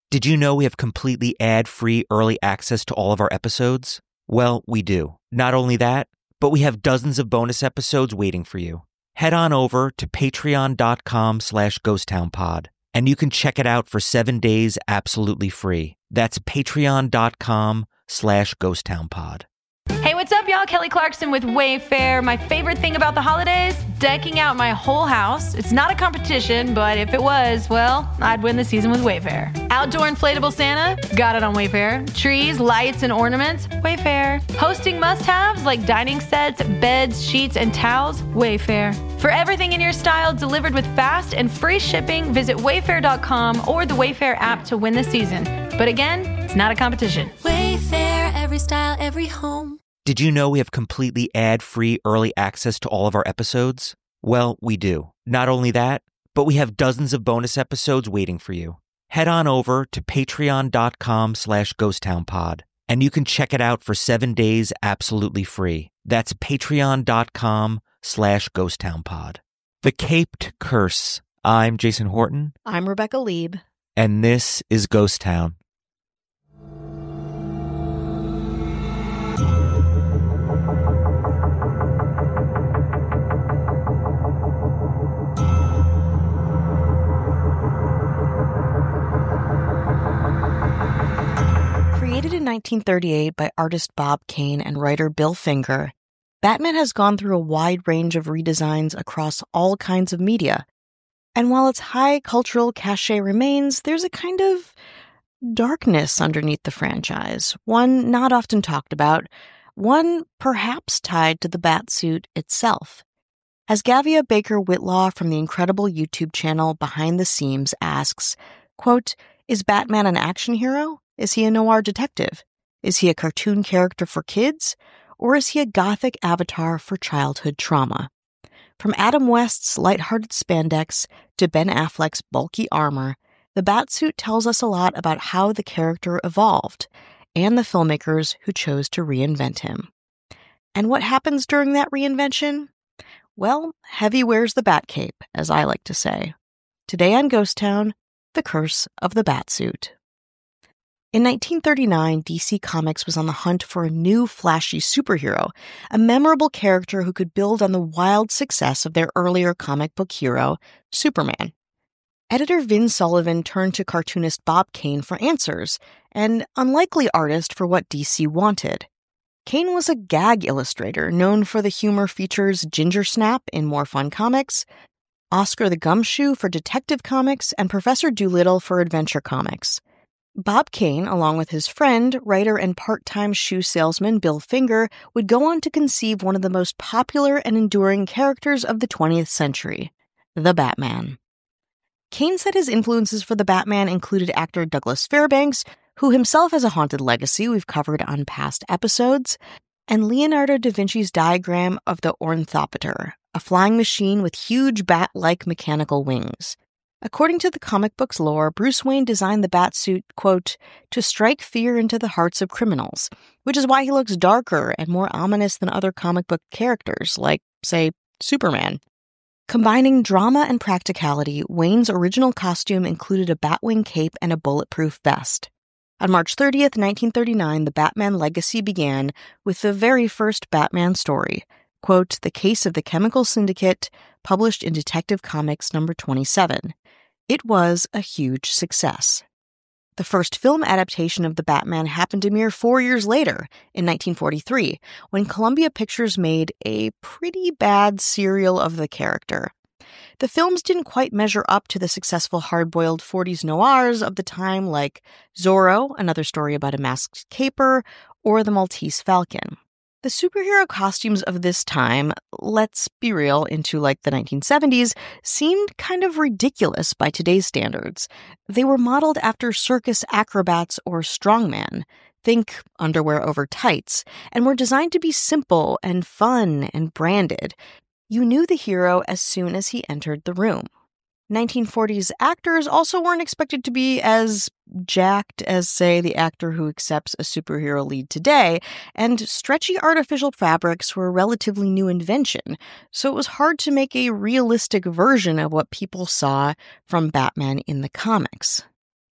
Did you know we have completely ad-free early access to all of our episodes? Well, we do. Not only that, but we have dozens of bonus episodes waiting for you. Head on over to patreon.com/ghosttownpod, and you can check it out for 7 days absolutely free. That's patreon.com/ghosttownpod. Hey, what's up, y'all? Kelly Clarkson with Wayfair. My favorite thing about the holidays? Decking out my whole house. It's not a competition, but if it was, well, I'd win the season with Wayfair. Outdoor inflatable Santa? Got it on Wayfair. Trees, lights, and ornaments? Wayfair. Hosting must-haves like dining sets, beds, sheets, and towels? Wayfair. For everything in your style delivered with fast and free shipping, visit wayfair.com or the Wayfair app to win the season. But again, it's not a competition. Wayfair, every style, every home. Did you know we have completely ad-free early access to all of our episodes? Well, we do. Not only that, but we have dozens of bonus episodes waiting for you. Head on over to patreon.com/ghosttownpod, and you can check it out for 7 days absolutely free. That's patreon.com/ghosttownpod. The Caped Curse. I'm Jason Horton. I'm Rebecca Lieb. And this is Ghost Town. Created in 1938 by artist Bob Kane and writer Bill Finger, Batman has gone through a wide range of redesigns across all kinds of media. And while its high cultural cachet remains, there's a kind of darkness underneath the franchise, one not often talked about, one perhaps tied to the Batsuit itself. As Gavia Baker Whitlaw from the incredible YouTube channel Behind the Seams asks, quote, "Is Batman an action hero? Is he a noir detective? Is he a cartoon character for kids? Or is he a gothic avatar for childhood trauma?" From Adam West's lighthearted spandex to Ben Affleck's bulky armor, the Batsuit tells us a lot about how the character evolved and the filmmakers who chose to reinvent him. And what happens during that reinvention? Well, heavy wears the Batcape, as I like to say. Today on Ghost Town, the curse of the Batsuit. In 1939, DC Comics was on the hunt for a new flashy superhero, a memorable character who could build on the wild success of their earlier comic book hero, Superman. Editor Vin Sullivan turned to cartoonist Bob Kane for answers, an unlikely artist for what DC wanted. Kane was a gag illustrator known for the humor features Ginger Snap in More Fun Comics, Oscar the Gumshoe for Detective Comics, and Professor Doolittle for Adventure Comics. Bob Kane, along with his friend, writer and part-time shoe salesman Bill Finger, would go on to conceive one of the most popular and enduring characters of the 20th century, the Batman. Kane said his influences for the Batman included actor Douglas Fairbanks, who himself has a haunted legacy we've covered on past episodes, and Leonardo da Vinci's diagram of the Ornithopter, a flying machine with huge bat-like mechanical wings. According to the comic book's lore, Bruce Wayne designed the Batsuit, quote, to strike fear into the hearts of criminals, which is why he looks darker and more ominous than other comic book characters, like, say, Superman. Combining drama and practicality, Wayne's original costume included a Batwing cape and a bulletproof vest. On March 30th, 1939, the Batman legacy began with the very first Batman story, quote, The Case of the Chemical Syndicate, published in Detective Comics number 27. It was a huge success. The first film adaptation of the Batman happened a mere 4 years later, in 1943, when Columbia Pictures made a pretty bad serial of the character. The films didn't quite measure up to the successful hard-boiled 40s noirs of the time like Zorro, another story about a masked caper, or The Maltese Falcon. The superhero costumes of this time, let's be real, into like the 1970s, seemed kind of ridiculous by today's standards. They were modeled after circus acrobats or strongman, think underwear over tights, and were designed to be simple and fun and branded. You knew the hero as soon as he entered the room. 1940s actors also weren't expected to be as jacked as, say, the actor who accepts a superhero lead today, and stretchy artificial fabrics were a relatively new invention, so it was hard to make a realistic version of what people saw from Batman in the comics.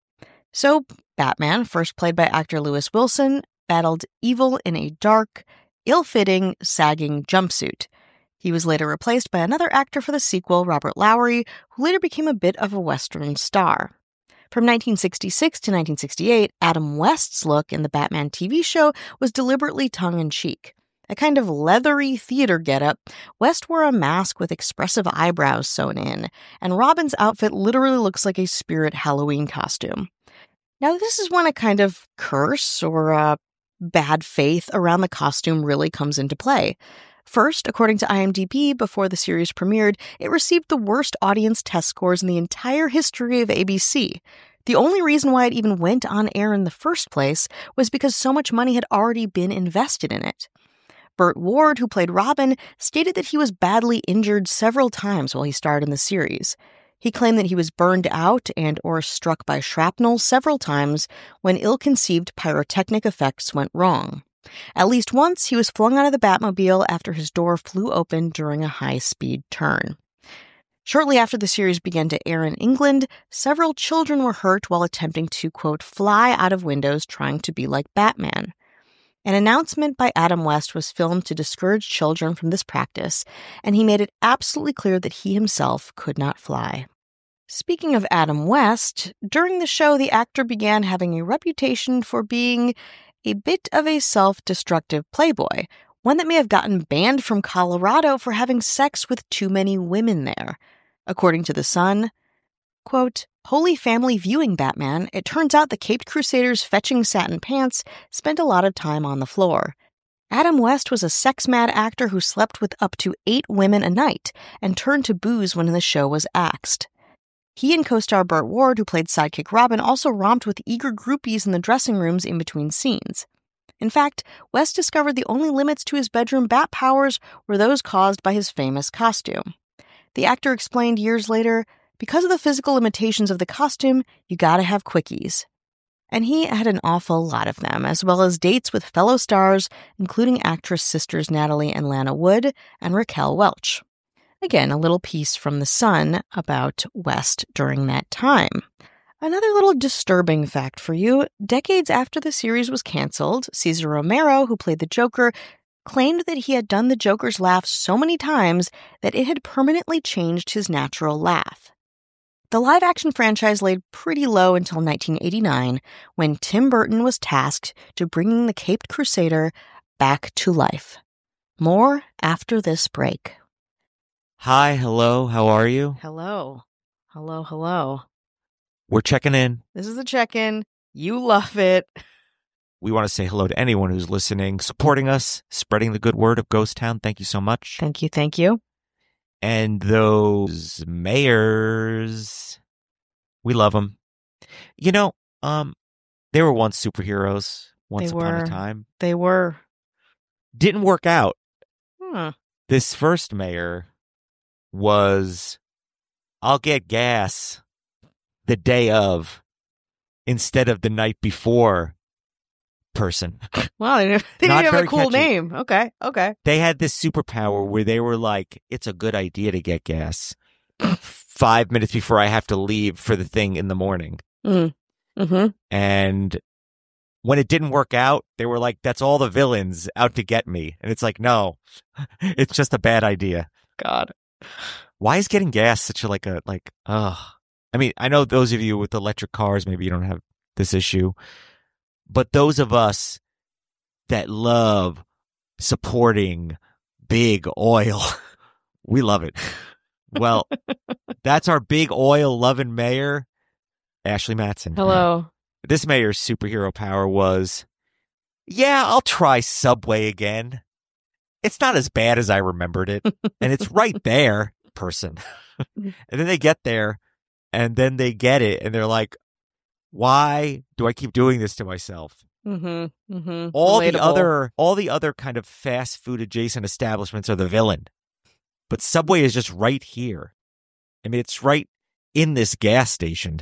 So, Batman, first played by actor Lewis Wilson, battled evil in a dark, ill-fitting, sagging jumpsuit. He was later replaced by another actor for the sequel, Robert Lowry, who later became a bit of a Western star. From 1966 to 1968, Adam West's look in the Batman TV show was deliberately tongue-in-cheek. A kind of leathery theater getup, West wore a mask with expressive eyebrows sewn in, and Robin's outfit literally looks like a Spirit Halloween costume. Now, this is when a kind of curse or bad faith around the costume really comes into play. First, according to IMDb, before the series premiered, it received the worst audience test scores in the entire history of ABC. The only reason why it even went on air in the first place was because so much money had already been invested in it. Burt Ward, who played Robin, stated that he was badly injured several times while he starred in the series. He claimed that he was burned out and or struck by shrapnel several times when ill-conceived pyrotechnic effects went wrong. At least once, he was flung out of the Batmobile after his door flew open during a high-speed turn. Shortly after the series began to air in England, several children were hurt while attempting to, quote, fly out of windows trying to be like Batman. An announcement by Adam West was filmed to discourage children from this practice, and he made it absolutely clear that he himself could not fly. Speaking of Adam West, during the show, the actor began having a reputation for being a bit of a self-destructive playboy, one that may have gotten banned from Colorado for having sex with too many women there. According to The Sun, quote, Holy Family viewing Batman, it turns out the Caped Crusaders fetching satin pants spent a lot of time on the floor. Adam West was a sex-mad actor who slept with up to 8 women a night and turned to booze when the show was axed. He and co-star Burt Ward, who played sidekick Robin, also romped with eager groupies in the dressing rooms in between scenes. In fact, West discovered the only limits to his bedroom bat powers were those caused by his famous costume. The actor explained years later, because of the physical limitations of the costume, you gotta have quickies. And he had an awful lot of them, as well as dates with fellow stars, including actress sisters Natalie and Lana Wood and Raquel Welch. Again, a little piece from The Sun about West during that time. Another little disturbing fact for you, decades after the series was canceled, Cesar Romero, who played the Joker, claimed that he had done the Joker's laugh so many times that it had permanently changed his natural laugh. The live-action franchise laid pretty low until 1989, when Tim Burton was tasked to bringing the Caped Crusader back to life. More after this break. Hi, hello, how are you? Hello. Hello, hello. We're checking in. This is a check-in. You love it. We want to say hello to anyone who's listening, supporting us, spreading the good word of Ghost Town. Thank you so much. Thank you, thank you. And those mayors, we love them. You know, they were once superheroes, once upon a time. They were. Didn't work out. Huh. This first mayor was, I'll get gas the day of instead of the night before person. Wow, they didn't have a cool name. Okay. They had this superpower where they were like, it's a good idea to get gas 5 minutes before I have to leave for the thing in the morning. Mm-hmm. And when it didn't work out, they were like, that's all the villains out to get me. And it's like, no, it's just a bad idea. God. Why is getting gas such a I mean, I know those of you with electric cars, maybe you don't have this issue, but those of us that love supporting big oil, we love it. Well, that's our big oil loving mayor, Ashley Matson. Hello. This mayor's superhero power was, yeah, I'll try Subway again. It's not as bad as I remembered it. And it's right there, person. And then they get there and then they get it. And they're like, why do I keep doing this to myself? Mm-hmm. Mm-hmm. All Relatable. the other kind of fast food adjacent establishments are the villain. But Subway is just right here. I mean, it's right in this gas station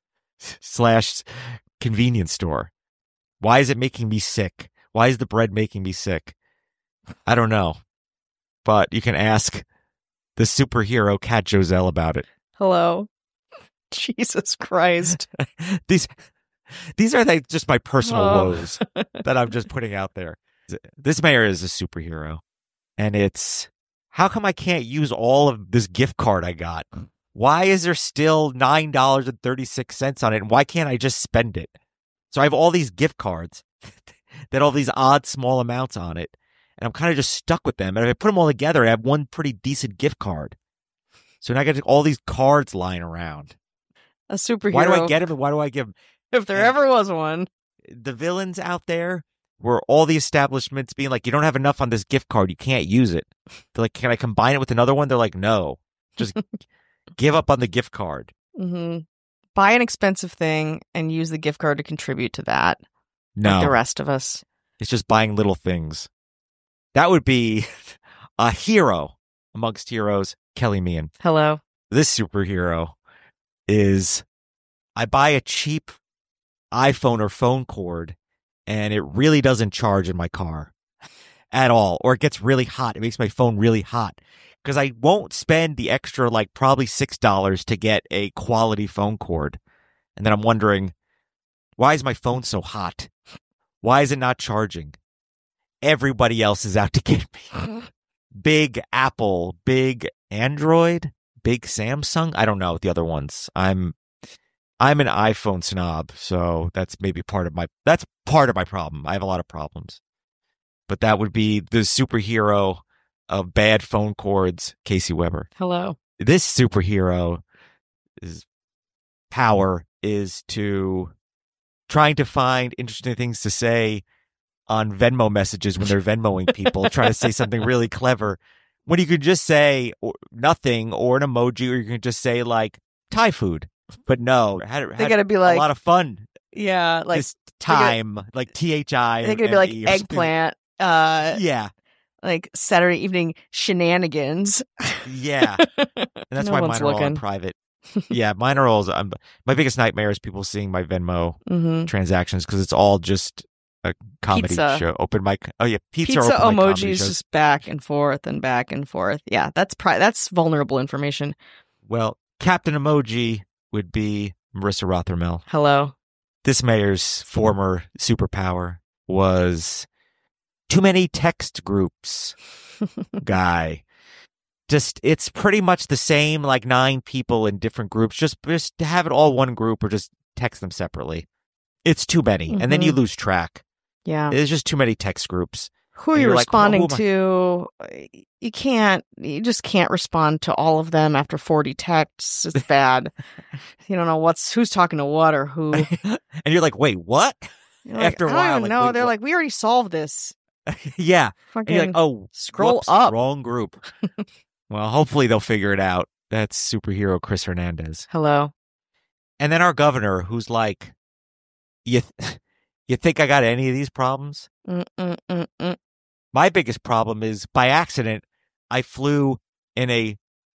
/ convenience store. Why is it making me sick? Why is the bread making me sick? I don't know. But you can ask the superhero Cat Joselle about it. Hello. Jesus Christ. These These are like just my personal Oh. woes that I'm just putting out there. This mayor is a superhero. And it's, how come I can't use all of this gift card I got? Why is there still $9.36 on it? And why can't I just spend it? So I have all these gift cards that all these odd small amounts on it. And I'm kind of just stuck with them. And if I put them all together, I have one pretty decent gift card. So now I got all these cards lying around. A superhero. Why do I get them and why do I give them? If there ever was one. The villains out there were all the establishments being like, you don't have enough on this gift card. You can't use it. They're like, can I combine it with another one? They're like, no. Just give up on the gift card. Mm-hmm. Buy an expensive thing and use the gift card to contribute to that. No. Like the rest of us. It's just buying little things. That would be a hero amongst heroes, Kelly Meehan. Hello. This superhero is, I buy a cheap iPhone or phone cord and it really doesn't charge in my car at all. Or it gets really hot. It makes my phone really hot because I won't spend the extra, like probably $6 to get a quality phone cord. And then I'm wondering, why is my phone so hot? Why is it not charging? Everybody else is out to get me. Big Apple, big Android, big Samsung. I don't know the other ones. I'm an iPhone snob, so that's maybe part of my problem. I have a lot of problems. But that would be the superhero of bad phone cords, Casey Weber. Hello. This superhero power is to trying to find interesting things to say on Venmo messages when they're Venmoing people, trying to say something really clever. When you could just say nothing or an emoji, or you can just say like Thai food. But no, They gotta be like a lot of fun. Yeah, like this time, like THI. They're gonna be like eggplant. Yeah, like Saturday evening shenanigans. Yeah, and that's No why one's mine are all in looking. private. Yeah, mine are all. My biggest nightmare is people seeing my Venmo transactions because it's all just a comedy Pizza. show. Open mic. Oh yeah, pizza Pizza or open mic comedy emojis shows. just back and forth and back and forth. Yeah, that's vulnerable information. Well, Captain Emoji would be Marissa Rothermel. Hello. This mayor's former superpower was too many text groups guy. Just, it's pretty much the same, like 9 people in different groups. Just to have it all one group or just text them separately. It's too many. And then you lose track. Yeah. There's just too many text groups. Who are And you you're like, responding who am to? You just can't respond to all of them after 40 texts. It's bad. You don't know who's talking to what or who. And you're like, wait, what? You're like, After a I while, don't even like, know. wait, They're what? like, we already solved this. Yeah. Fucking And you're like, oh, scroll whoops, up. wrong group. Well, hopefully they'll figure it out. That's superhero Chris Hernandez. Hello. And then our governor, who's like, you think I got any of these problems? Mm-mm-mm-mm. My biggest problem is, by accident, I flew in a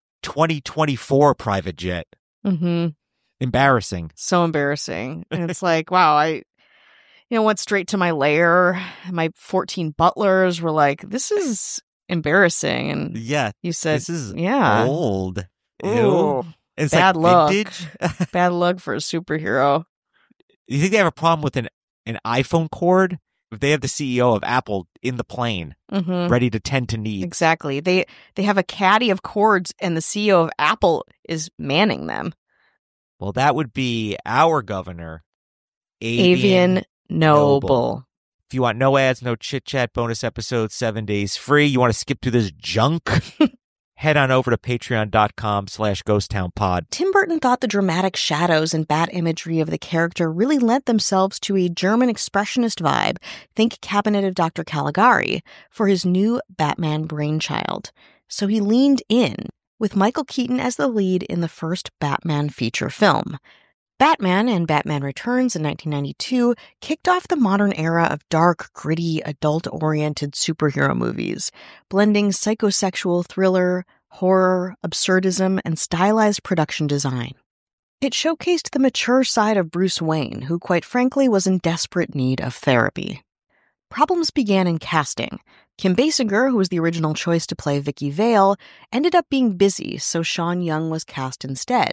2024 private jet. Mm-hmm. Embarrassing. So embarrassing. And it's like, wow, I went straight to my lair. My 14 butlers were like, this is embarrassing. And Yeah. you said, This is yeah. old. Ew. Ooh, It's bad like luck. vintage. bad luck for a superhero. You think they have a problem with an iPhone cord? If they have the CEO of Apple in the plane, Mm-hmm. ready to tend to needs. Exactly. They have a caddy of cords, and the CEO of Apple is manning them. Well, that would be our governor, Avian Noble. If you want no ads, no chit chat, bonus episodes, 7 days free, you want to skip through this junk, head on over to patreon.com/ghosttownpod. Tim Burton thought the dramatic shadows and bat imagery of the character really lent themselves to a German expressionist vibe, think Cabinet of Dr. Caligari, for his new Batman brainchild. So he leaned in, with Michael Keaton as the lead in the first Batman feature film. Batman and Batman Returns in 1992 kicked off the modern era of dark, gritty, adult-oriented superhero movies, blending psychosexual thriller, horror, absurdism, and stylized production design. It showcased the mature side of Bruce Wayne, who quite frankly was in desperate need of therapy. Problems began in casting. Kim Basinger, who was the original choice to play Vicky Vale, ended up being busy, so Sean Young was cast instead.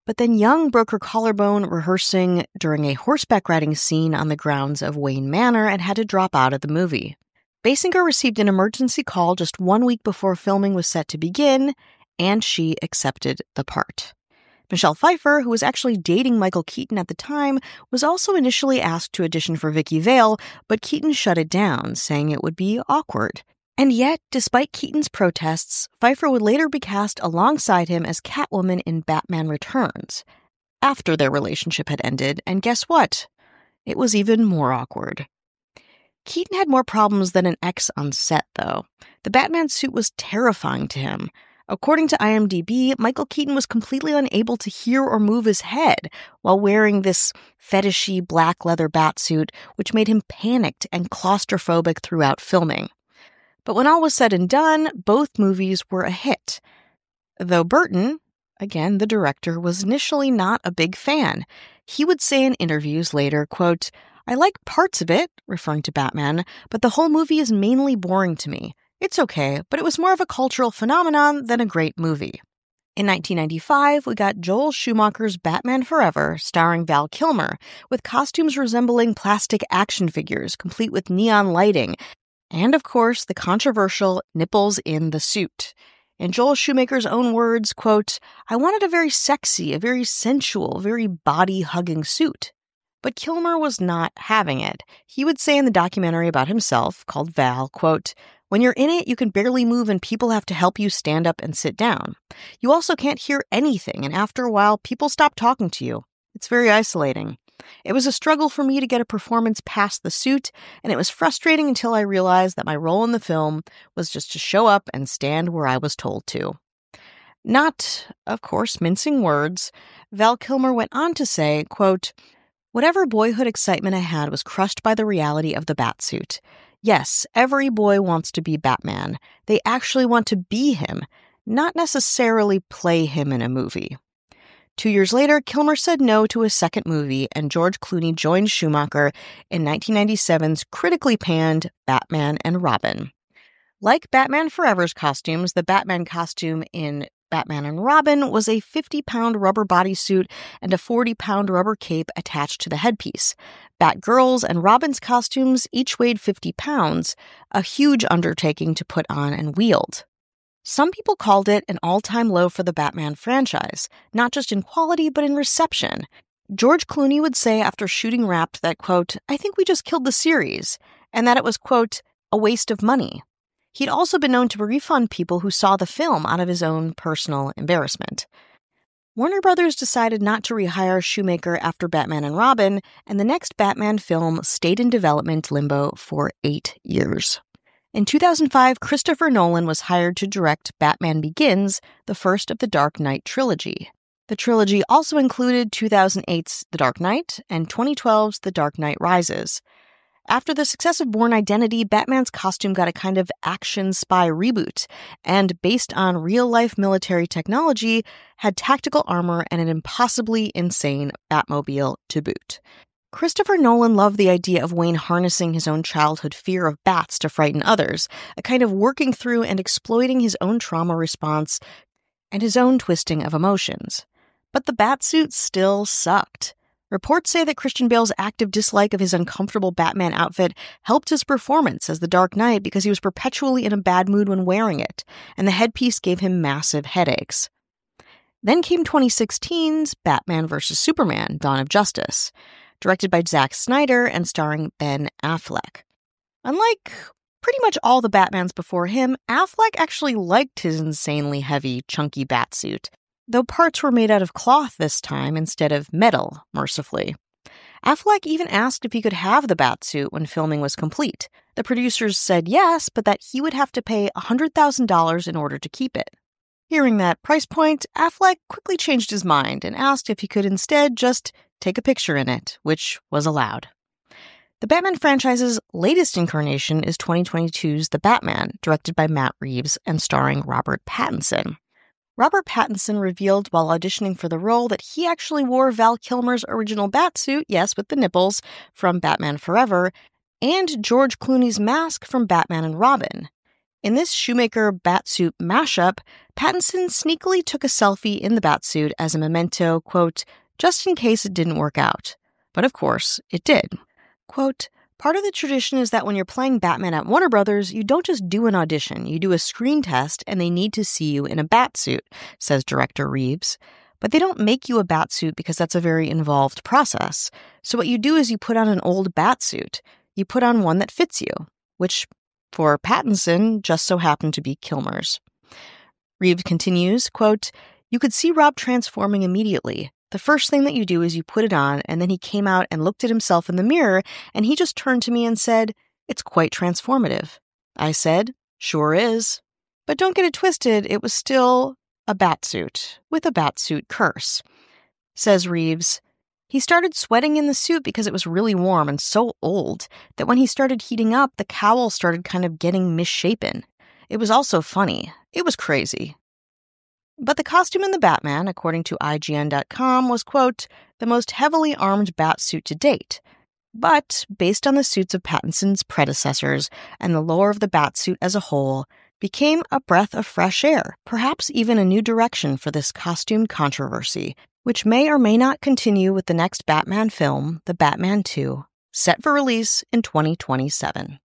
But then Young broke her collarbone rehearsing during a horseback riding scene on the grounds of Wayne Manor and had to drop out of the movie. Basinger received an emergency call just 1 week before filming was set to begin, and she accepted the part. Michelle Pfeiffer, who was actually dating Michael Keaton at the time, was also initially asked to audition for Vicki Vale, but Keaton shut it down, saying it would be awkward. And yet, despite Keaton's protests, Pfeiffer would later be cast alongside him as Catwoman in Batman Returns, after their relationship had ended, and guess what? It was even more awkward. Keaton had more problems than an ex on set, though. The Batman suit was terrifying to him. According to IMDb, Michael Keaton was completely unable to hear or move his head while wearing this fetishy black leather batsuit, which made him panicked and claustrophobic throughout filming. But when all was said and done, both movies were a hit. Though Burton, again the director, was initially not a big fan. He would say in interviews later, quote, "I like parts of it," referring to Batman, "but the whole movie is mainly boring to me. It's okay, but it was more of a cultural phenomenon than a great movie." In 1995, we got Joel Schumacher's Batman Forever, starring Val Kilmer, with costumes resembling plastic action figures, complete with neon lighting, and, of course, the controversial nipples in the suit. In Joel Schumacher's own words, quote, "I wanted a very sexy, a very sensual, very body-hugging suit." But Kilmer was not having it. He would say in the documentary about himself, called Val, quote, "When you're in it, you can barely move and people have to help you stand up and sit down. You also can't hear anything, and after a while, people stop talking to you. It's very isolating. It was a struggle for me to get a performance past the suit, and it was frustrating until I realized that my role in the film was just to show up and stand where I was told to." Not, of course, mincing words, Val Kilmer went on to say, quote, "Whatever boyhood excitement I had was crushed by the reality of the Batsuit. Yes, every boy wants to be Batman. They actually want to be him, not necessarily play him in a movie." 2 years later, Kilmer said no to a second movie, and George Clooney joined Schumacher in 1997's critically panned Batman and Robin. Like Batman Forever's costumes, the Batman costume in Batman and Robin was a 50-pound rubber bodysuit and a 40-pound rubber cape attached to the headpiece. Batgirl's and Robin's costumes each weighed 50 pounds, a huge undertaking to put on and wield. Some people called it an all-time low for the Batman franchise, not just in quality, but in reception. George Clooney would say after shooting Wrapped that, quote, "I think we just killed the series," and that it was, quote, "a waste of money." He'd also been known to refund people who saw the film out of his own personal embarrassment. Warner Brothers decided not to rehire Schumacher after Batman and Robin, and the next Batman film stayed in development limbo for 8 years. In 2005, Christopher Nolan was hired to direct Batman Begins, the first of the Dark Knight trilogy. The trilogy also included 2008's The Dark Knight and 2012's The Dark Knight Rises. After the success of Bourne Identity, Batman's costume got a kind of action spy reboot, and based on real-life military technology, had tactical armor and an impossibly insane Batmobile to boot. Christopher Nolan loved the idea of Wayne harnessing his own childhood fear of bats to frighten others, a kind of working through and exploiting his own trauma response and his own twisting of emotions. But the batsuit still sucked. Reports say that Christian Bale's active dislike of his uncomfortable Batman outfit helped his performance as the Dark Knight because he was perpetually in a bad mood when wearing it, and the headpiece gave him massive headaches. Then came 2016's Batman vs. Superman: Dawn of Justice, directed by Zack Snyder and starring Ben Affleck. Unlike pretty much all the Batmans before him, Affleck actually liked his insanely heavy, chunky batsuit, though parts were made out of cloth this time instead of metal, mercifully. Affleck even asked if he could have the batsuit when filming was complete. The producers said yes, but that he would have to pay $100,000 in order to keep it. Hearing that price point, Affleck quickly changed his mind and asked if he could instead just take a picture in it, which was allowed. The Batman franchise's latest incarnation is 2022's The Batman, directed by Matt Reeves and starring Robert Pattinson. Robert Pattinson revealed while auditioning for the role that he actually wore Val Kilmer's original batsuit, yes, with the nipples, from Batman Forever, and George Clooney's mask from Batman and Robin. In this Shoemaker Batsuit mashup, Pattinson sneakily took a selfie in the Batsuit as a memento, quote, just in case it didn't work out. But of course, it did. Quote, part of the tradition is that when you're playing Batman at Warner Brothers, you don't just do an audition, you do a screen test and they need to see you in a Batsuit, says director Reeves. But they don't make you a Batsuit because that's a very involved process. So what you do is you put on an old Batsuit. You put on one that fits you, which, for Pattinson, just so happened to be Kilmer's. Reeves continues, quote, you could see Rob transforming immediately. The first thing that you do is you put it on, and then he came out and looked at himself in the mirror, and he just turned to me and said, it's quite transformative. I said, sure is. But don't get it twisted, it was still a Batsuit, with a Batsuit curse. Says Reeves, he started sweating in the suit because it was really warm and so old that when he started heating up, the cowl started kind of getting misshapen. It was also funny. It was crazy. But the costume in the Batman, according to IGN.com, was, quote, the most heavily armed Batsuit to date. But, based on the suits of Pattinson's predecessors and the lore of the Batsuit as a whole, became a breath of fresh air, perhaps even a new direction for this costume controversy, which may or may not continue with the next Batman film, The Batman 2, set for release in 2027.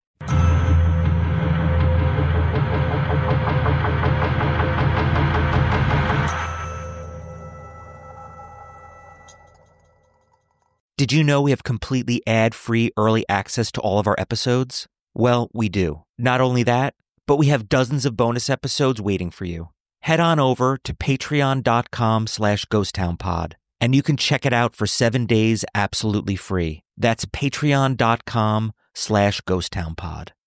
Did you know we have completely ad-free early access to all of our episodes? Well, we do. Not only that, but we have dozens of bonus episodes waiting for you. Head on over to patreon.com/ghosttownpod, and you can check it out for 7 days absolutely free. That's patreon.com/ghosttownpod.